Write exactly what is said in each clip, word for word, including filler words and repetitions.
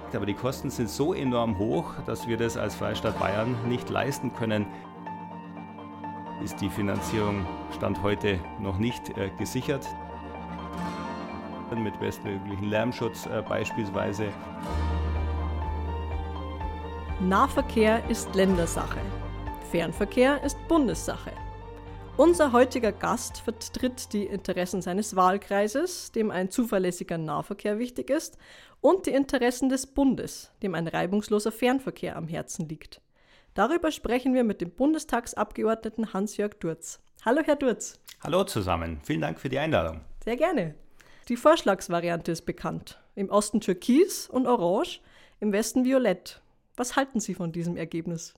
Projekt, aber die Kosten sind so enorm hoch, dass wir das als Freistaat Bayern nicht leisten können. Ist die Finanzierung Stand heute noch nicht äh, gesichert. Mit bestmöglichen Lärmschutz äh, beispielsweise. Nahverkehr ist Ländersache. Fernverkehr ist Bundessache. Unser heutiger Gast vertritt die Interessen seines Wahlkreises, dem ein zuverlässiger Nahverkehr wichtig ist, und die Interessen des Bundes, dem ein reibungsloser Fernverkehr am Herzen liegt. Darüber sprechen wir mit dem Bundestagsabgeordneten Hans-Jörg Durz. Hallo, Herr Durz. Hallo zusammen, vielen Dank für die Einladung. Sehr gerne. Die Vorschlagsvariante ist bekannt. Im Osten Türkis und Orange, im Westen Violett. Was halten Sie von diesem Ergebnis?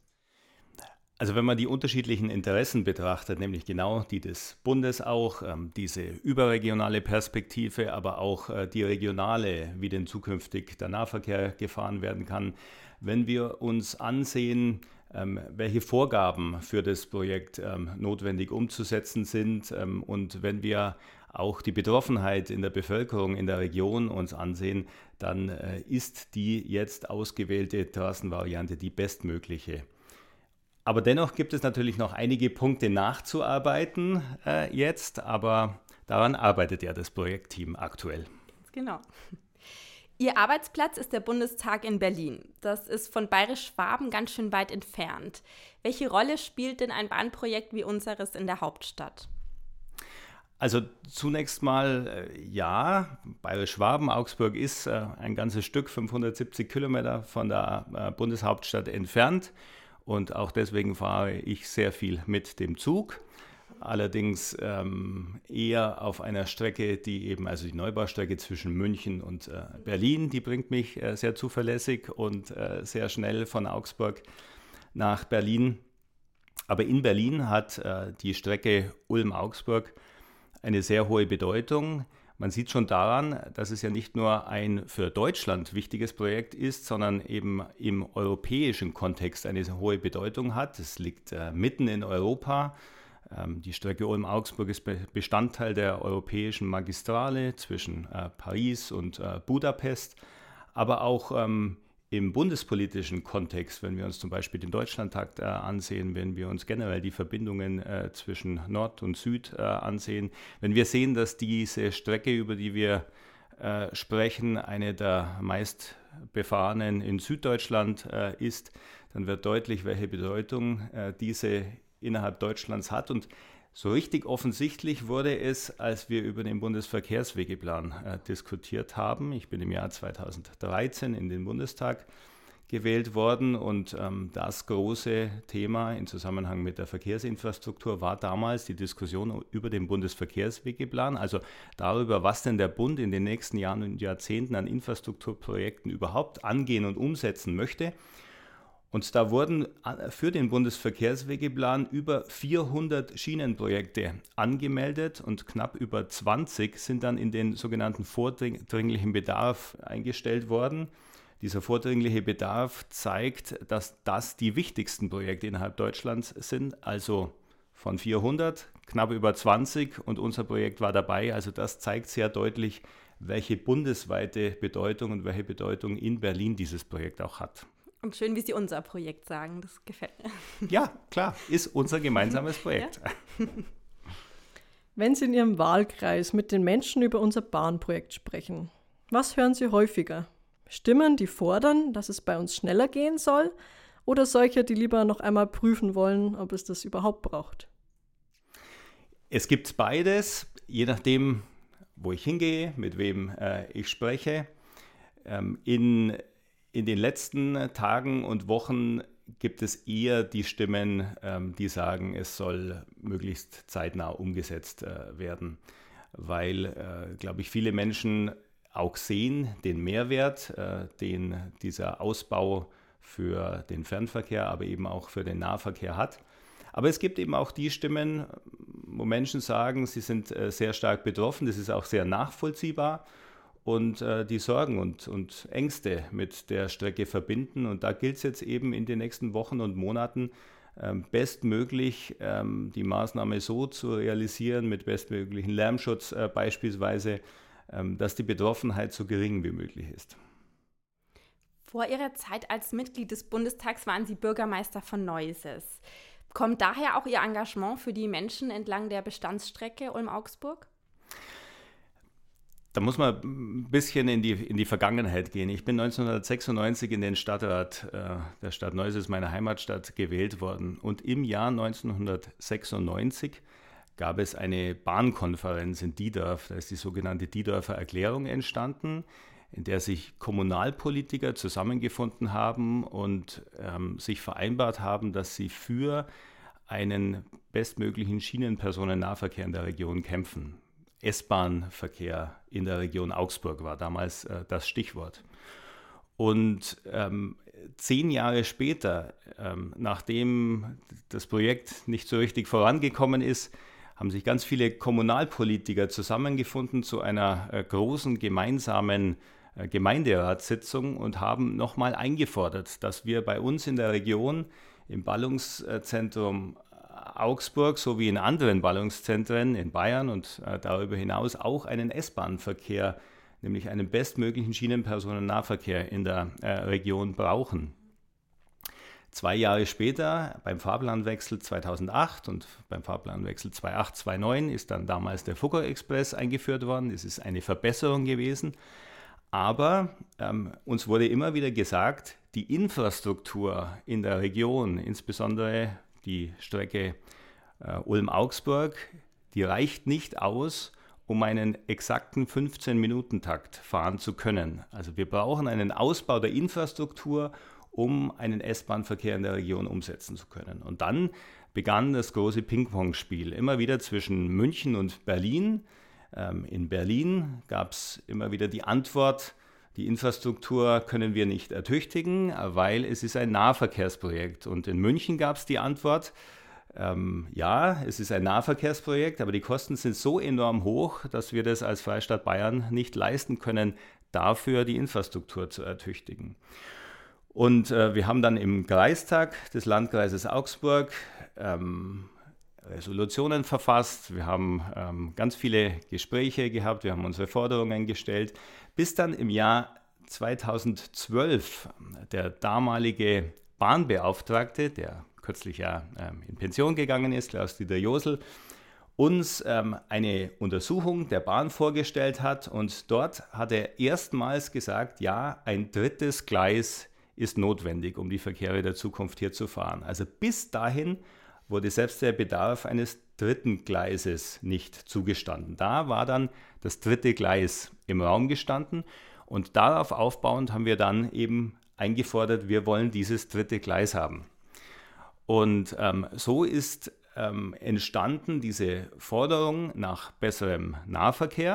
Also wenn man die unterschiedlichen Interessen betrachtet, nämlich genau die des Bundes auch, ähm, diese überregionale Perspektive, aber auch äh, die regionale, wie denn zukünftig der Nahverkehr gefahren werden kann, wenn wir uns ansehen, ähm, welche Vorgaben für das Projekt ähm, notwendig umzusetzen sind ähm, und wenn wir auch die Betroffenheit in der Bevölkerung in der Region uns ansehen, dann äh, ist die jetzt ausgewählte Trassenvariante die bestmögliche. Aber dennoch gibt es natürlich noch einige Punkte nachzuarbeiten äh, jetzt, aber daran arbeitet ja das Projektteam aktuell. Genau. Ihr Arbeitsplatz ist der Bundestag in Berlin. Das ist von Bayerisch-Schwaben ganz schön weit entfernt. Welche Rolle spielt denn ein Bahnprojekt wie unseres in der Hauptstadt? Also zunächst mal äh, ja, Bayerisch-Schwaben, Augsburg ist äh, ein ganzes Stück, fünfhundertsiebzig Kilometer von der äh, Bundeshauptstadt entfernt. Und auch deswegen fahre ich sehr viel mit dem Zug, allerdings ähm, eher auf einer Strecke, die eben, also die Neubaustrecke zwischen München und äh, Berlin, die bringt mich äh, sehr zuverlässig und äh, sehr schnell von Augsburg nach Berlin. Aber in Berlin hat äh, die Strecke Ulm-Augsburg eine sehr hohe Bedeutung. Man sieht schon daran, dass es ja nicht nur ein für Deutschland wichtiges Projekt ist, sondern eben im europäischen Kontext eine hohe Bedeutung hat. Es liegt äh, mitten in Europa. Ähm, die Strecke Ulm-Augsburg ist Be- Bestandteil der europäischen Magistrale zwischen äh, Paris und äh, Budapest, aber auch ähm, im bundespolitischen Kontext, wenn wir uns zum Beispiel den Deutschlandtakt äh, ansehen, wenn wir uns generell die Verbindungen äh, zwischen Nord und Süd äh, ansehen, wenn wir sehen, dass diese Strecke, über die wir äh, sprechen, eine der meist befahrenen in Süddeutschland äh, ist, dann wird deutlich, welche Bedeutung äh, diese innerhalb Deutschlands hat. Und so richtig offensichtlich wurde es, als wir über den Bundesverkehrswegeplan äh, diskutiert haben. Ich bin im Jahr zweitausenddreizehn in den Bundestag gewählt worden und ähm, das große Thema im Zusammenhang mit der Verkehrsinfrastruktur war damals die Diskussion über den Bundesverkehrswegeplan, also darüber, was denn der Bund in den nächsten Jahren und Jahrzehnten an Infrastrukturprojekten überhaupt angehen und umsetzen möchte. Und da wurden für den Bundesverkehrswegeplan über vierhundert Schienenprojekte angemeldet und knapp über zwanzig sind dann in den sogenannten vordringlichen Bedarf eingestellt worden. Dieser vordringliche Bedarf zeigt, dass das die wichtigsten Projekte innerhalb Deutschlands sind, also von vierhundert knapp über zwanzig und unser Projekt war dabei. Also das zeigt sehr deutlich, welche bundesweite Bedeutung und welche Bedeutung in Berlin dieses Projekt auch hat. Und schön, wie Sie unser Projekt sagen, das gefällt mir. Ja, klar, ist unser gemeinsames Projekt. Ja. Wenn Sie in Ihrem Wahlkreis mit den Menschen über unser Bahnprojekt sprechen, was hören Sie häufiger? Stimmen, die fordern, dass es bei uns schneller gehen soll, oder solche, die lieber noch einmal prüfen wollen, ob es das überhaupt braucht? Es gibt beides, je nachdem, wo ich hingehe, mit wem äh, ich spreche. Ähm, in In den letzten Tagen und Wochen gibt es eher die Stimmen, ähm, die sagen, es soll möglichst zeitnah umgesetzt äh, werden, weil, äh, glaube ich, viele Menschen auch sehen den Mehrwert, äh, den dieser Ausbau für den Fernverkehr, aber eben auch für den Nahverkehr hat. Aber es gibt eben auch die Stimmen, wo Menschen sagen, sie sind äh, sehr stark betroffen, das ist auch sehr nachvollziehbar. Und äh, die Sorgen und, und Ängste mit der Strecke verbinden. Und da gilt es jetzt eben in den nächsten Wochen und Monaten ähm, bestmöglich ähm, die Maßnahme so zu realisieren, mit bestmöglichen Lärmschutz äh, beispielsweise, ähm, dass die Betroffenheit so gering wie möglich ist. Vor Ihrer Zeit als Mitglied des Bundestags waren Sie Bürgermeister von Neuses. Kommt daher auch Ihr Engagement für die Menschen entlang der Bestandsstrecke Ulm-Augsburg? Da muss man ein bisschen in die, in die Vergangenheit gehen. Ich bin neunzehnhundertsechsundneunzig in den Stadtrat äh, der Stadt Neuses, meiner Heimatstadt, gewählt worden. Und im Jahr neunzehnhundertsechsundneunzig gab es eine Bahnkonferenz in Diedorf. Da ist die sogenannte Diedorfer Erklärung entstanden, in der sich Kommunalpolitiker zusammengefunden haben und ähm, sich vereinbart haben, dass sie für einen bestmöglichen Schienenpersonennahverkehr in der Region kämpfen. S-Bahn-Verkehr in der Region Augsburg war damals äh, das Stichwort. Und ähm, zehn Jahre später, ähm, nachdem das Projekt nicht so richtig vorangekommen ist, haben sich ganz viele Kommunalpolitiker zusammengefunden zu einer äh, großen gemeinsamen äh, Gemeinderatssitzung und haben nochmal eingefordert, dass wir bei uns in der Region im Ballungszentrum Augsburg sowie in anderen Ballungszentren in Bayern und äh, darüber hinaus auch einen S-Bahn-Verkehr, nämlich einen bestmöglichen Schienenpersonennahverkehr in der äh, Region brauchen. Zwei Jahre später, beim Fahrplanwechsel zweitausendacht und beim Fahrplanwechsel zweitausendacht zweitausendneun, ist dann damals der Fugger-Express eingeführt worden. Das ist eine Verbesserung gewesen. Aber ähm, uns wurde immer wieder gesagt, die Infrastruktur in der Region, insbesondere die Strecke äh, Ulm-Augsburg, die reicht nicht aus, um einen exakten fünfzehn-Minuten-Takt fahren zu können. Also wir brauchen einen Ausbau der Infrastruktur, um einen S-Bahn-Verkehr in der Region umsetzen zu können. Und dann begann das große Ping-Pong-Spiel, immer wieder zwischen München und Berlin. Ähm, in Berlin gab es immer wieder die Antwort, die Infrastruktur können wir nicht ertüchtigen, weil es ist ein Nahverkehrsprojekt. Und in München gab es die Antwort, ähm, ja, es ist ein Nahverkehrsprojekt, aber die Kosten sind so enorm hoch, dass wir das als Freistaat Bayern nicht leisten können, dafür die Infrastruktur zu ertüchtigen. Und äh, wir haben dann im Kreistag des Landkreises Augsburg ähm, Resolutionen verfasst, wir haben ähm, ganz viele Gespräche gehabt, wir haben unsere Forderungen gestellt, bis dann im Jahr zweitausendzwölf der damalige Bahnbeauftragte, der kürzlich ja ähm, in Pension gegangen ist, Klaus-Dieter Josel, uns ähm, eine Untersuchung der Bahn vorgestellt hat und dort hat er erstmals gesagt, ja, ein drittes Gleis ist notwendig, um die Verkehre der Zukunft hier zu fahren. Also bis dahin wurde selbst der Bedarf eines dritten Gleises nicht zugestanden. Da war dann das dritte Gleis im Raum gestanden und darauf aufbauend haben wir dann eben eingefordert, wir wollen dieses dritte Gleis haben. Und ähm, so ist ähm, entstanden diese Forderung nach besserem Nahverkehr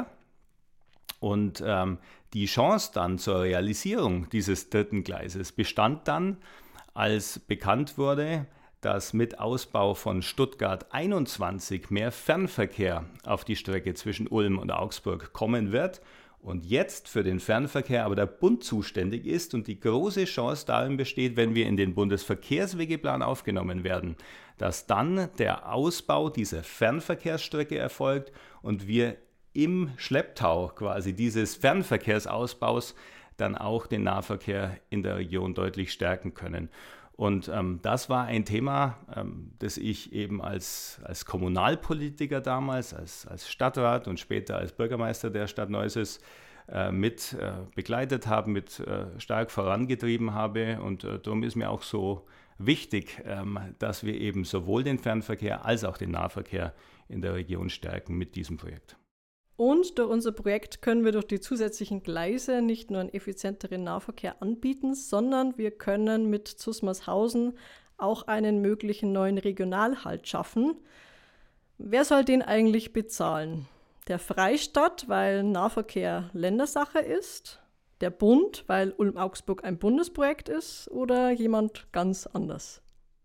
und ähm, die Chance dann zur Realisierung dieses dritten Gleises bestand dann, als bekannt wurde, dass mit Ausbau von Stuttgart einundzwanzig mehr Fernverkehr auf die Strecke zwischen Ulm und Augsburg kommen wird und jetzt für den Fernverkehr aber der Bund zuständig ist und die große Chance darin besteht, wenn wir in den Bundesverkehrswegeplan aufgenommen werden, dass dann der Ausbau dieser Fernverkehrsstrecke erfolgt und wir im Schlepptau quasi dieses Fernverkehrsausbaus dann auch den Nahverkehr in der Region deutlich stärken können. Und ähm, das war ein Thema, ähm, das ich eben als, als Kommunalpolitiker damals, als, als Stadtrat und später als Bürgermeister der Stadt Neuses äh, mit äh, begleitet habe, mit äh, stark vorangetrieben habe. Und äh, darum ist mir auch so wichtig, ähm, dass wir eben sowohl den Fernverkehr als auch den Nahverkehr in der Region stärken mit diesem Projekt. Und durch unser Projekt können wir durch die zusätzlichen Gleise nicht nur einen effizienteren Nahverkehr anbieten, sondern wir können mit Zusmarshausen auch einen möglichen neuen Regionalhalt schaffen. Wer soll den eigentlich bezahlen? Der Freistaat, weil Nahverkehr Ländersache ist? Der Bund, weil Ulm-Augsburg ein Bundesprojekt ist? Oder jemand ganz anders?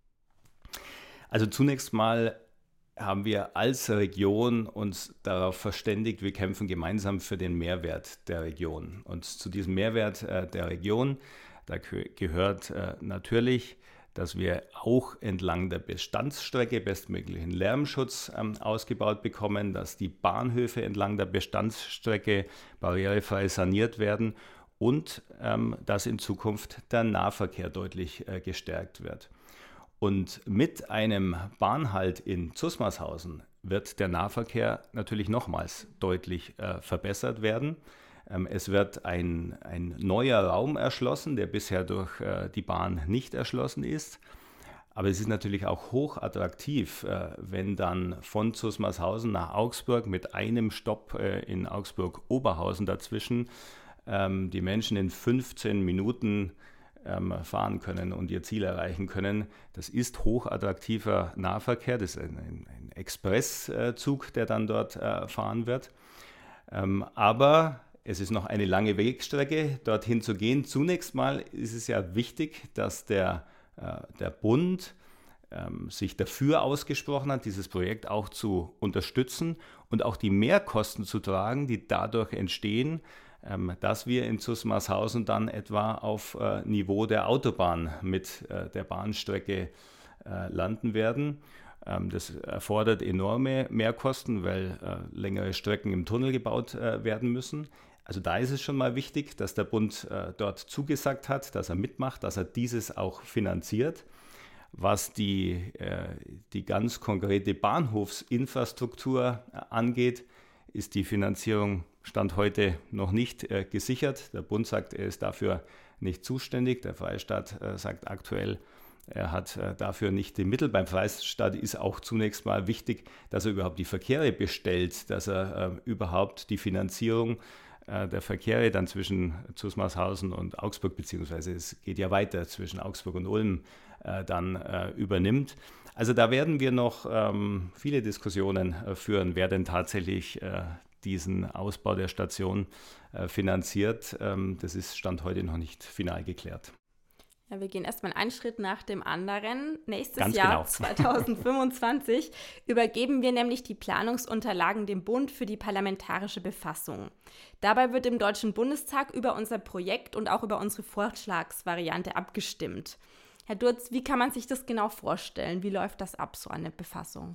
Also zunächst mal haben wir als Region uns darauf verständigt, wir kämpfen gemeinsam für den Mehrwert der Region. Und zu diesem Mehrwert äh, der Region, da ge- gehört äh, natürlich, dass wir auch entlang der Bestandsstrecke bestmöglichen Lärmschutz ähm, ausgebaut bekommen, dass die Bahnhöfe entlang der Bestandsstrecke barrierefrei saniert werden und ähm, dass in Zukunft der Nahverkehr deutlich äh, gestärkt wird. Und mit einem Bahnhalt in Zusmarshausen wird der Nahverkehr natürlich nochmals deutlich äh, verbessert werden. Ähm, es wird ein, ein neuer Raum erschlossen, der bisher durch äh, die Bahn nicht erschlossen ist. Aber es ist natürlich auch hochattraktiv, äh, wenn dann von Zusmarshausen nach Augsburg mit einem Stopp äh, in Augsburg-Oberhausen dazwischen ähm, die Menschen in fünfzehn Minuten ähm, fahren können und ihr Ziel erreichen können. Das ist hochattraktiver Nahverkehr, das ist ein, ein, ein Expresszug, der dann dort äh, fahren wird. Ähm, aber es ist noch eine lange Wegstrecke, dorthin zu gehen. Zunächst mal ist es ja wichtig, dass der, äh, der Bund ähm, sich dafür ausgesprochen hat, dieses Projekt auch zu unterstützen und auch die Mehrkosten zu tragen, die dadurch entstehen, ähm, dass wir in Zusmarshausen dann etwa auf äh, Niveau der Autobahn mit äh, der Bahnstrecke äh, landen werden. Ähm, das erfordert enorme Mehrkosten, weil äh, längere Strecken im Tunnel gebaut äh, werden müssen. Also da ist es schon mal wichtig, dass der Bund äh, dort zugesagt hat, dass er mitmacht, dass er dieses auch finanziert. Was die, äh, die ganz konkrete Bahnhofsinfrastruktur äh, angeht, ist die Finanzierung Stand heute noch nicht äh, gesichert. Der Bund sagt, er ist dafür nicht zuständig. Der Freistaat äh, sagt aktuell, er hat äh, dafür nicht die Mittel. Beim Freistaat ist auch zunächst mal wichtig, dass er überhaupt die Verkehre bestellt, dass er äh, überhaupt die Finanzierung äh, der Verkehre dann zwischen Zusmarshausen und Augsburg, beziehungsweise es geht ja weiter zwischen Augsburg und Ulm, äh, dann äh, übernimmt. Also da werden wir noch ähm, viele Diskussionen äh, führen, wer denn tatsächlich äh, diesen Ausbau der Station äh, finanziert. Ähm, das ist Stand heute noch nicht final geklärt. Ja, wir gehen erstmal einen Schritt nach dem anderen. Nächstes Ganz Jahr, genau. zweitausendfünfundzwanzig, übergeben wir nämlich die Planungsunterlagen dem Bund für die parlamentarische Befassung. Dabei wird im Deutschen Bundestag über unser Projekt und auch über unsere Vorschlagsvariante abgestimmt. Herr Durz, wie kann man sich das genau vorstellen? Wie läuft das ab, so eine Befassung?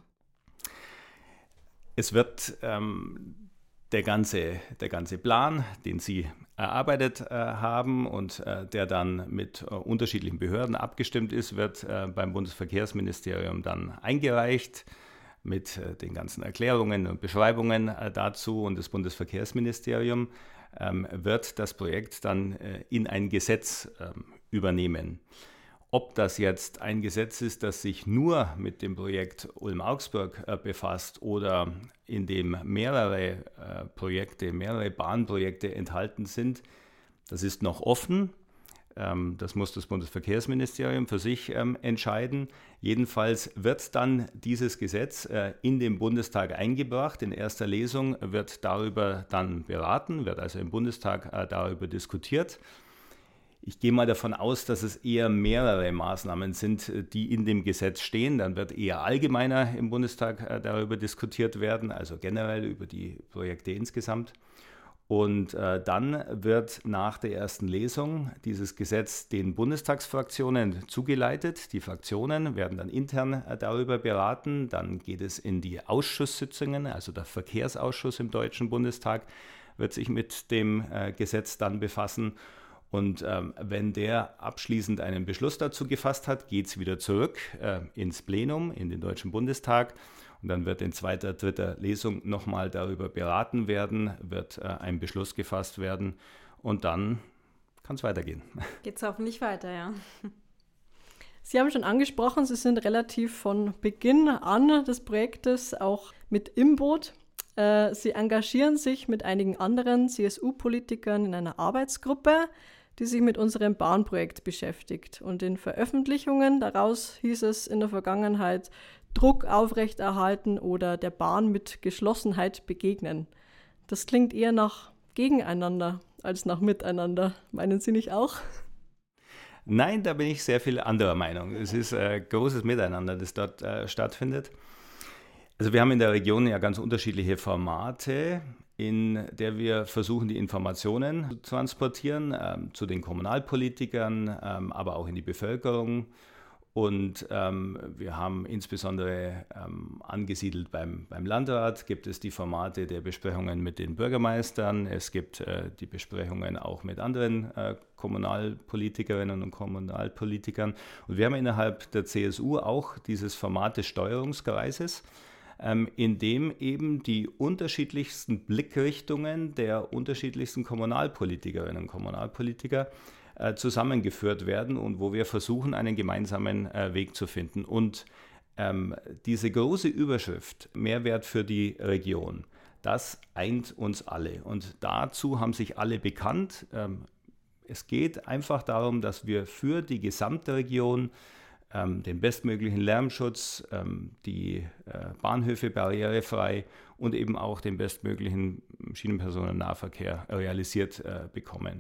Es wird ähm, der, ganze, der ganze Plan, den Sie erarbeitet äh, haben und äh, der dann mit äh, unterschiedlichen Behörden abgestimmt ist, wird äh, beim Bundesverkehrsministerium dann eingereicht mit äh, den ganzen Erklärungen und Beschreibungen äh, dazu. Und das Bundesverkehrsministerium ähm, wird das Projekt dann äh, in ein Gesetz äh, übernehmen. Ob das jetzt ein Gesetz ist, das sich nur mit dem Projekt Ulm-Augsburg äh, befasst oder in dem mehrere äh, Projekte, mehrere Bahnprojekte enthalten sind, das ist noch offen. Ähm, das muss das Bundesverkehrsministerium für sich ähm, entscheiden. Jedenfalls wird dann dieses Gesetz äh, in den Bundestag eingebracht. In erster Lesung wird darüber dann beraten, wird also im Bundestag äh, darüber diskutiert. Ich gehe mal davon aus, dass es eher mehrere Maßnahmen sind, die in dem Gesetz stehen. Dann wird eher allgemeiner im Bundestag darüber diskutiert werden, also generell über die Projekte insgesamt. Und äh, dann wird nach der ersten Lesung dieses Gesetz den Bundestagsfraktionen zugeleitet. Die Fraktionen werden dann intern äh, darüber beraten. Dann geht es in die Ausschusssitzungen, also der Verkehrsausschuss im Deutschen Bundestag wird sich mit dem äh, Gesetz dann befassen. Und ähm, wenn der abschließend einen Beschluss dazu gefasst hat, geht es wieder zurück äh, ins Plenum, in den Deutschen Bundestag. Und dann wird in zweiter, dritter Lesung nochmal darüber beraten werden, wird äh, ein Beschluss gefasst werden und dann kann es weitergehen. Geht es hoffentlich weiter, ja. Sie haben schon angesprochen, Sie sind relativ von Beginn an des Projektes auch mit im Boot. Äh, Sie engagieren sich mit einigen anderen C S U-Politikern in einer Arbeitsgruppe, die sich mit unserem Bahnprojekt beschäftigt. Und in Veröffentlichungen daraus hieß es in der Vergangenheit, Druck aufrechterhalten oder der Bahn mit Geschlossenheit begegnen. Das klingt eher nach Gegeneinander als nach Miteinander. Meinen Sie nicht auch? Nein, da bin ich sehr viel anderer Meinung. Es ist äh, großes Miteinander, das dort äh, stattfindet. Also wir haben in der Region ja ganz unterschiedliche Formate, in der wir versuchen, die Informationen zu transportieren, ähm, zu den Kommunalpolitikern, ähm, aber auch in die Bevölkerung. Und ähm, wir haben insbesondere ähm, angesiedelt beim, beim Landrat, gibt es die Formate der Besprechungen mit den Bürgermeistern. Es gibt äh, die Besprechungen auch mit anderen äh, Kommunalpolitikerinnen und Kommunalpolitikern. Und wir haben innerhalb der C S U auch dieses Format des Steuerungskreises, ähm, in dem eben die unterschiedlichsten Blickrichtungen der unterschiedlichsten Kommunalpolitikerinnen und Kommunalpolitiker zusammengeführt werden und wo wir versuchen, einen gemeinsamen äh, Weg zu finden. Und ähm, diese große Überschrift, Mehrwert für die Region, das eint uns alle. Und dazu haben sich alle bekannt. Ähm, es geht einfach darum, dass wir für die gesamte Region ähm, den bestmöglichen Lärmschutz, ähm, die äh, Bahnhöfe barrierefrei und eben auch den bestmöglichen Schienenpersonennahverkehr realisiert äh, bekommen.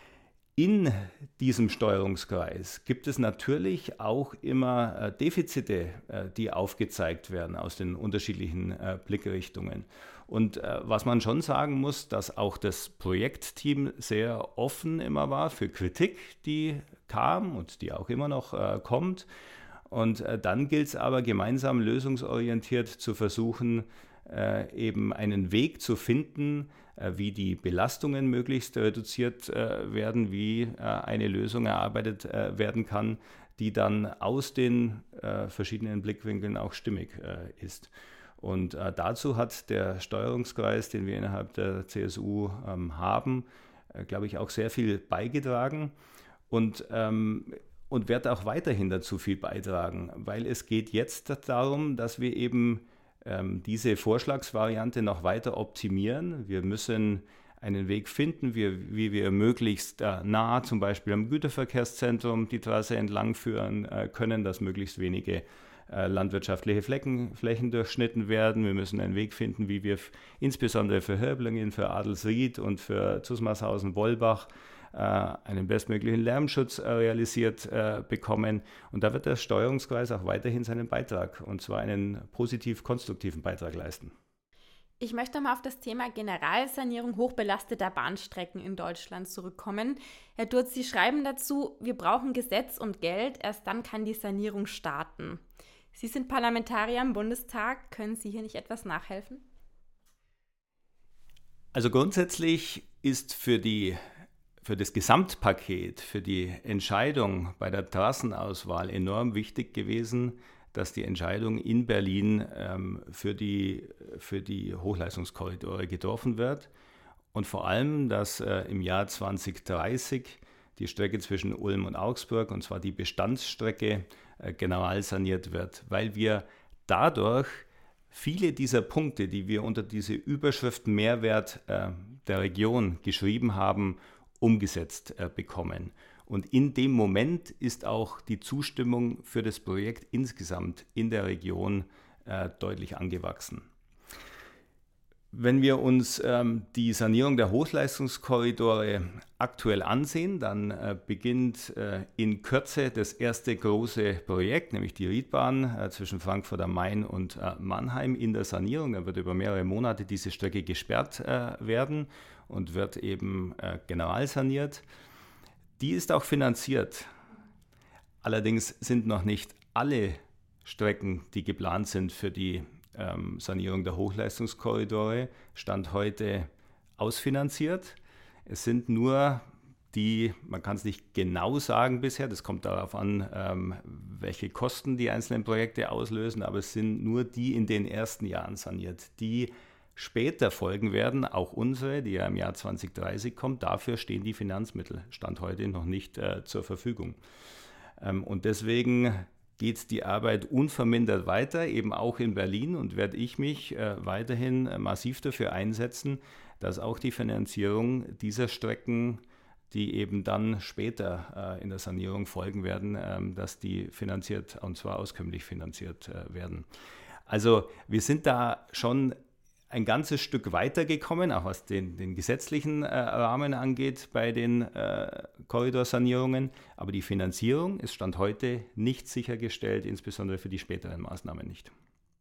In diesem Steuerungskreis gibt es natürlich auch immer äh, Defizite, äh, die aufgezeigt werden aus den unterschiedlichen äh, Blickrichtungen. Und äh, was man schon sagen muss, dass auch das Projektteam sehr offen immer war für Kritik, die kam und die auch immer noch äh, kommt. Und äh, dann gilt es aber gemeinsam lösungsorientiert zu versuchen, äh, eben einen Weg zu finden, wie die Belastungen möglichst reduziert äh, werden, wie äh, eine Lösung erarbeitet äh, werden kann, die dann aus den äh, verschiedenen Blickwinkeln auch stimmig äh, ist. Und äh, dazu hat der Steuerungskreis, den wir innerhalb der C S U ähm, haben, äh, glaube ich, auch sehr viel beigetragen und, ähm, und wird auch weiterhin dazu viel beitragen, weil es geht jetzt darum, dass wir eben diese Vorschlagsvariante noch weiter optimieren. Wir müssen einen Weg finden, wie, wie wir möglichst äh, nah zum Beispiel am Güterverkehrszentrum die Trasse entlang führen äh, können, dass möglichst wenige äh, landwirtschaftliche Flecken, Flächen durchschnitten werden. Wir müssen einen Weg finden, wie wir f- insbesondere für Hörblingen, für Adelsried und für Zusmarshausen-Wolbach einen bestmöglichen Lärmschutz realisiert äh, bekommen. Und da wird der Steuerungskreis auch weiterhin seinen Beitrag, und zwar einen positiv-konstruktiven Beitrag leisten. Ich möchte mal auf das Thema Generalsanierung hochbelasteter Bahnstrecken in Deutschland zurückkommen. Herr Durz, Sie schreiben dazu, wir brauchen Gesetz und Geld, erst dann kann die Sanierung starten. Sie sind Parlamentarier im Bundestag, können Sie hier nicht etwas nachhelfen? Also grundsätzlich ist für die Für das Gesamtpaket, für die Entscheidung bei der Trassenauswahl enorm wichtig gewesen, dass die Entscheidung in Berlin ähm, für die, für die Hochleistungskorridore getroffen wird und vor allem, dass äh, im Jahr zwanzig dreißig die Strecke zwischen Ulm und Augsburg, und zwar die Bestandsstrecke, äh, generalsaniert wird, weil wir dadurch viele dieser Punkte, die wir unter diese Überschrift Mehrwert äh, der Region geschrieben haben, umgesetzt äh, bekommen. Und in dem Moment ist auch die Zustimmung für das Projekt insgesamt in der Region äh, deutlich angewachsen. Wenn wir uns ähm, die Sanierung der Hochleistungskorridore aktuell ansehen, dann äh, beginnt äh, in Kürze das erste große Projekt, nämlich die Riedbahn äh, zwischen Frankfurt am Main und äh, Mannheim in der Sanierung. Da wird über mehrere Monate diese Strecke gesperrt äh, werden und wird eben äh, generalsaniert. Die ist auch finanziert. Allerdings sind noch nicht alle Strecken, die geplant sind für die ähm, Sanierung der Hochleistungskorridore, Stand heute ausfinanziert. Es sind nur die, man kann es nicht genau sagen bisher, das kommt darauf an, ähm, welche Kosten die einzelnen Projekte auslösen, aber es sind nur die in den ersten Jahren saniert, die später folgen werden, auch unsere, die ja im Jahr zwanzig dreißig kommt. Dafür stehen die Finanzmittel, Stand heute, noch nicht äh, zur Verfügung. Ähm, und deswegen geht die Arbeit unvermindert weiter, eben auch in Berlin, und werde ich mich äh, weiterhin äh, massiv dafür einsetzen, dass auch die Finanzierung dieser Strecken, die eben dann später äh, in der Sanierung folgen werden, äh, dass die finanziert, und zwar auskömmlich finanziert äh, werden. Also wir sind da schon ein ganzes Stück weitergekommen, auch was den, den gesetzlichen äh, Rahmen angeht bei den äh, Korridorsanierungen. Aber die Finanzierung ist Stand heute nicht sichergestellt, insbesondere für die späteren Maßnahmen nicht.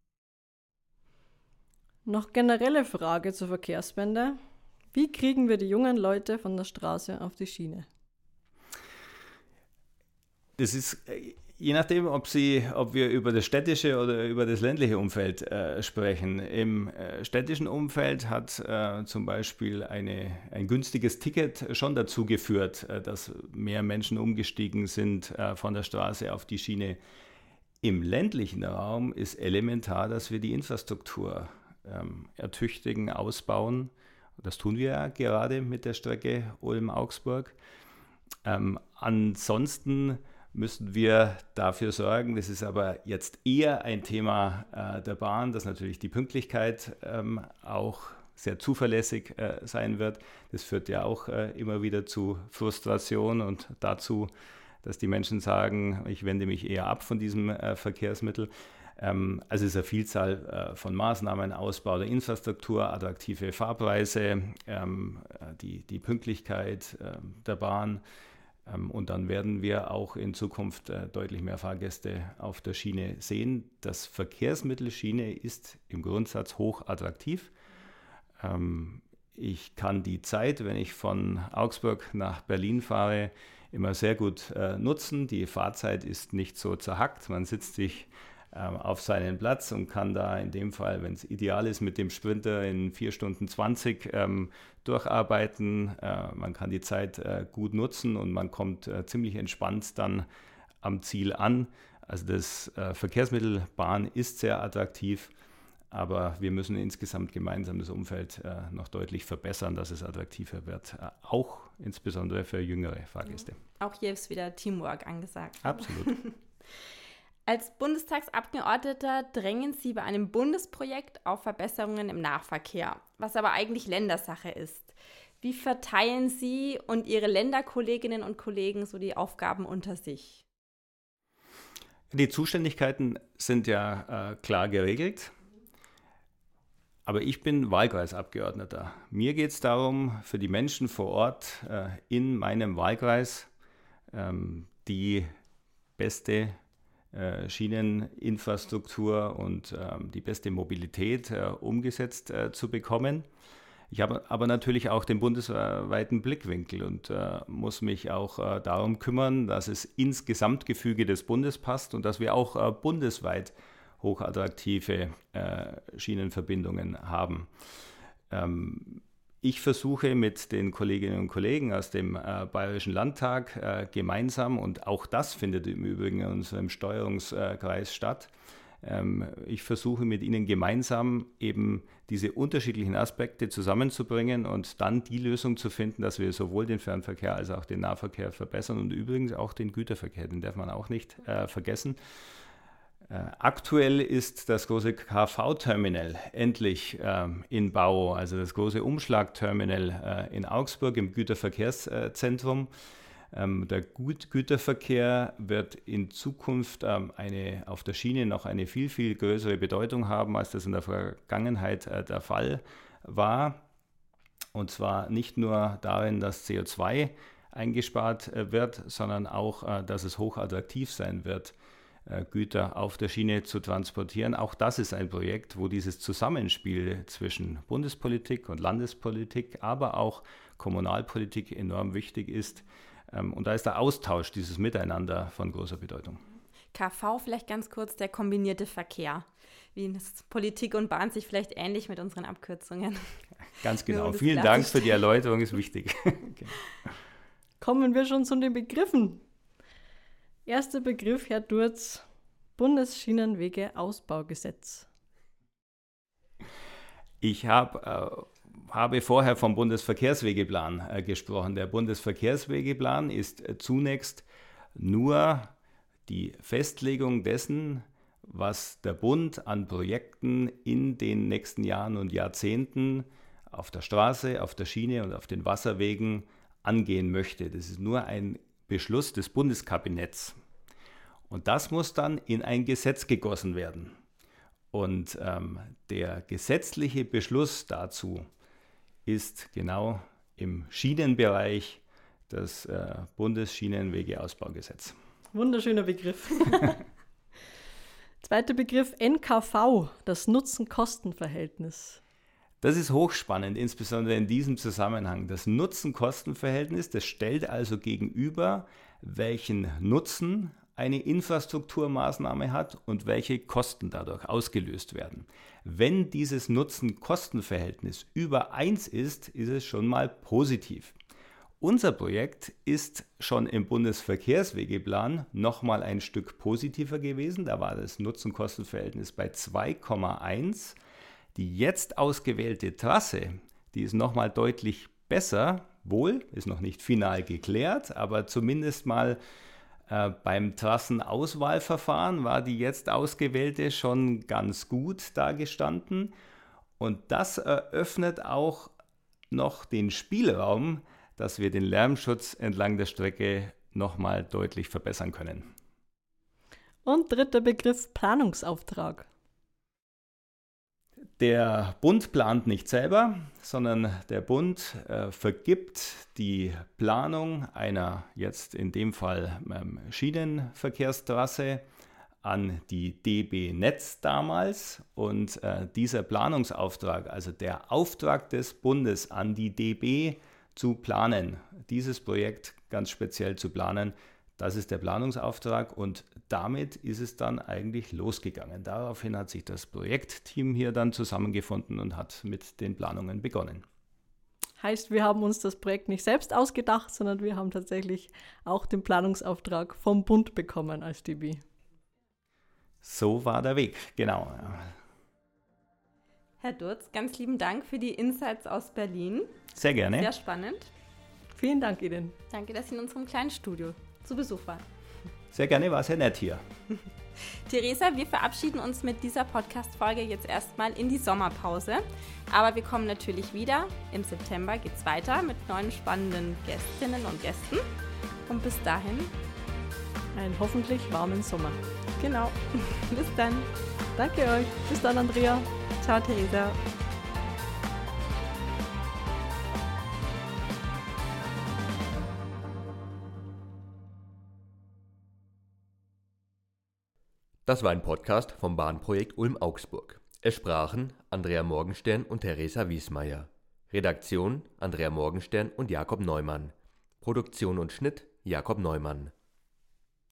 Noch generelle Frage zur Verkehrswende. Wie kriegen wir die jungen Leute von der Straße auf die Schiene? Das ist je nachdem, ob, Sie, ob wir über das städtische oder über das ländliche Umfeld äh, sprechen. Im äh, städtischen Umfeld hat äh, zum Beispiel eine, ein günstiges Ticket schon dazu geführt, äh, dass mehr Menschen umgestiegen sind äh, von der Straße auf die Schiene. Im ländlichen Raum ist elementar, dass wir die Infrastruktur ähm, ertüchtigen, ausbauen. Das tun wir ja gerade mit der Strecke Ulm-Augsburg. Ähm, ansonsten müssen wir dafür sorgen, das ist aber jetzt eher ein Thema äh, der Bahn, dass natürlich die Pünktlichkeit ähm, auch sehr zuverlässig äh, sein wird. Das führt ja auch äh, immer wieder zu Frustration und dazu, dass die Menschen sagen, ich wende mich eher ab von diesem äh, Verkehrsmittel. Ähm, also es ist eine Vielzahl äh, von Maßnahmen, Ausbau der Infrastruktur, attraktive Fahrpreise, ähm, die, die Pünktlichkeit äh, der Bahn. Und dann werden wir auch in Zukunft äh, deutlich mehr Fahrgäste auf der Schiene sehen. Das Verkehrsmittel Schiene ist im Grundsatz hoch attraktiv. Ähm, ich kann die Zeit, wenn ich von Augsburg nach Berlin fahre, immer sehr gut äh, nutzen. Die Fahrzeit ist nicht so zerhackt. Man sitzt sich ähm, auf seinen Platz und kann da in dem Fall, wenn es ideal ist, mit dem Sprinter in vier Stunden zwanzig ähm, durcharbeiten. Äh, man kann die Zeit äh, gut nutzen und man kommt äh, ziemlich entspannt dann am Ziel an. Also das äh, Verkehrsmittel Bahn ist sehr attraktiv, aber wir müssen insgesamt gemeinsam das Umfeld äh, noch deutlich verbessern, dass es attraktiver wird, äh, auch insbesondere für jüngere Fahrgäste. Auch hier ist wieder Teamwork angesagt. Absolut. Als Bundestagsabgeordneter drängen Sie bei einem Bundesprojekt auf Verbesserungen im Nahverkehr, was aber eigentlich Ländersache ist. Wie verteilen Sie und Ihre Länderkolleginnen und Kollegen so die Aufgaben unter sich? Die Zuständigkeiten sind ja äh, klar geregelt, aber ich bin Wahlkreisabgeordneter. Mir geht es darum, für die Menschen vor Ort äh, in meinem Wahlkreis ähm, die beste Schieneninfrastruktur und ähm, die beste Mobilität äh, umgesetzt äh, zu bekommen. Ich habe aber natürlich auch den bundesweiten Blickwinkel und äh, muss mich auch äh, darum kümmern, dass es ins Gesamtgefüge des Bundes passt und dass wir auch äh, bundesweit hochattraktive äh, Schienenverbindungen haben. Ähm, Ich versuche mit den Kolleginnen und Kollegen aus dem äh, Bayerischen Landtag äh, gemeinsam, und auch das findet im Übrigen in unserem Steuerungskreis statt, ähm, ich versuche mit ihnen gemeinsam eben diese unterschiedlichen Aspekte zusammenzubringen und dann die Lösung zu finden, dass wir sowohl den Fernverkehr als auch den Nahverkehr verbessern und übrigens auch den Güterverkehr, den darf man auch nicht äh, vergessen. Aktuell ist das große K V-Terminal endlich ähm, in Bau, also das große Umschlagterminal äh, in Augsburg im Güterverkehrszentrum. Ähm, der Gut- Güterverkehr wird in Zukunft ähm, eine, auf der Schiene noch eine viel, viel größere Bedeutung haben, als das in der Vergangenheit äh, der Fall war. Und zwar nicht nur darin, dass C O zwei eingespart äh, wird, sondern auch, äh, dass es hochattraktiv sein wird, Güter auf der Schiene zu transportieren. Auch das ist ein Projekt, wo dieses Zusammenspiel zwischen Bundespolitik und Landespolitik, aber auch Kommunalpolitik enorm wichtig ist. Und da ist der Austausch, dieses Miteinander von großer Bedeutung. K V, vielleicht ganz kurz, der kombinierte Verkehr. Wie ist Politik und Bahn sich vielleicht ähnlich mit unseren Abkürzungen? Ganz genau. Vielen Dank für die Erläuterung, ist wichtig. Okay. Kommen wir schon zu den Begriffen. Erster Begriff, Herr Durz, Bundesschienenwege-Ausbaugesetz. Ich hab, äh, habe vorher vom Bundesverkehrswegeplan äh, gesprochen. Der Bundesverkehrswegeplan ist äh, zunächst nur die Festlegung dessen, was der Bund an Projekten in den nächsten Jahren und Jahrzehnten auf der Straße, auf der Schiene und auf den Wasserwegen angehen möchte. Das ist nur ein Beschluss des Bundeskabinetts. Und das muss dann in ein Gesetz gegossen werden. Und ähm, der gesetzliche Beschluss dazu ist genau im Schienenbereich das äh, Bundesschienenwegeausbaugesetz. Wunderschöner Begriff. Zweiter Begriff, N K V, das Nutzen-Kosten-Verhältnis. Das ist hochspannend, insbesondere in diesem Zusammenhang. Das Nutzen-Kosten-Verhältnis, das stellt also gegenüber, welchen Nutzen eine Infrastrukturmaßnahme hat und welche Kosten dadurch ausgelöst werden. Wenn dieses Nutzen-Kosten-Verhältnis über eins ist, ist es schon mal positiv. Unser Projekt ist schon im Bundesverkehrswegeplan nochmal ein Stück positiver gewesen. Da war das Nutzen-Kosten-Verhältnis bei zwei Komma eins. Die jetzt ausgewählte Trasse, die ist nochmal deutlich besser, wohl, ist noch nicht final geklärt, aber zumindest mal äh, beim Trassenauswahlverfahren war die jetzt ausgewählte schon ganz gut dargestanden. Und das eröffnet auch noch den Spielraum, dass wir den Lärmschutz entlang der Strecke nochmal deutlich verbessern können. Und dritter Begriff, Planungsauftrag. Der Bund plant nicht selber, sondern der Bund äh, vergibt die Planung einer jetzt in dem Fall ähm, Schienenverkehrstrasse an die D B Netz damals. Und äh, dieser Planungsauftrag, also der Auftrag des Bundes an die D B zu planen, dieses Projekt ganz speziell zu planen, das ist der Planungsauftrag und damit ist es dann eigentlich losgegangen. Daraufhin hat sich das Projektteam hier dann zusammengefunden und hat mit den Planungen begonnen. Heißt, wir haben uns das Projekt nicht selbst ausgedacht, sondern wir haben tatsächlich auch den Planungsauftrag vom Bund bekommen als D B. So war der Weg, genau. Herr Durz, ganz lieben Dank für die Insights aus Berlin. Sehr gerne. Sehr spannend. Vielen Dank Ihnen. Danke, dass Sie in unserem kleinen Studio zu Besuch waren. Sehr gerne, war sehr nett hier. Theresa, wir verabschieden uns mit dieser Podcast-Folge jetzt erstmal in die Sommerpause. Aber wir kommen natürlich wieder. Im September geht es weiter mit neuen spannenden Gästinnen und Gästen. Und bis dahin einen hoffentlich warmen Sommer. Genau. Bis dann. Danke euch. Bis dann, Andrea. Ciao, Theresa. Das war ein Podcast vom Bahnprojekt Ulm-Augsburg. Es sprachen Andrea Morgenstern und Theresa Wiesmeier. Redaktion Andrea Morgenstern und Jakob Neumann. Produktion und Schnitt Jakob Neumann.